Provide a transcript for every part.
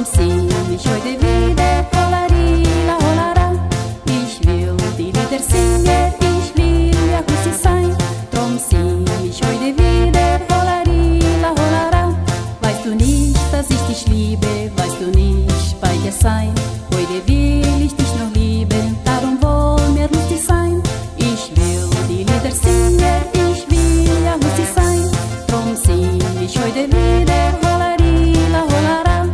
sing ich heute wieder Hollerila, Hollara. Ich will die Lieder singen, ich will ja Kussi sein. Drum sing ich heute wieder Hollerila, Hollara. Weißt du nicht, dass ich dich liebe, weißt du nicht, bei dir sein. Heute will ich dich noch lieben, darum wollen wir lustig sein. Ich will die Lieder singen, ich will ja lustig sein. Drum sing ich heute wieder Hollerila, Hollara.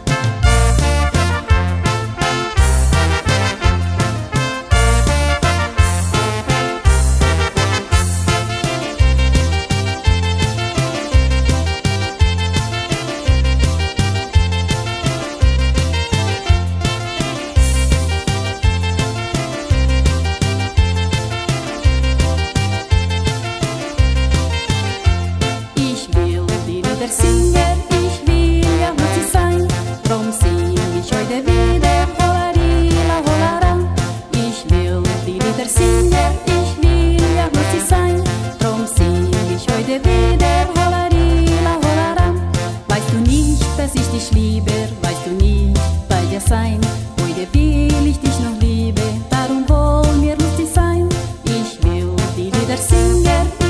Singer, ich will ja lustig sein, drum sing ich heute wieder Hollerila, Hollara. Ich will die Lieder singen, ich will ja lustig sein, drum sing ich heute wieder Hollerila, Hollara. Weißt du nicht, dass ich dich liebe, weißt du nicht, bei dir sein. Heute will ich dich noch lieben, darum wollen wir lustig sein. Ich will die Lieder singen.